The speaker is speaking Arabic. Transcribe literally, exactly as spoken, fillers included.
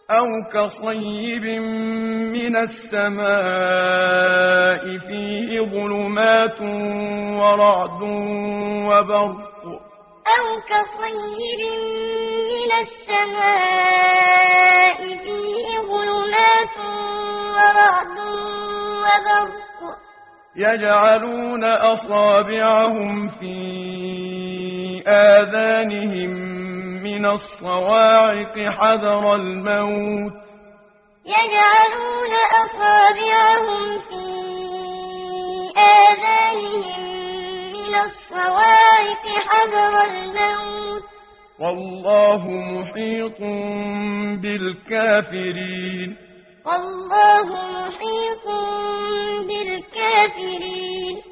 أو كصيب من السماء فيه ظلمات ورعد وبرق أو كصيب من السماء فيه ظلمات ورعد وبرق يجعلون أصابعهم في آذانهم من الصواعق حذر الموت يجعلون أصابعهم في آذانهم من الصواعق حذر الموت والله محيط بالكافرين والله محيط بالكافرين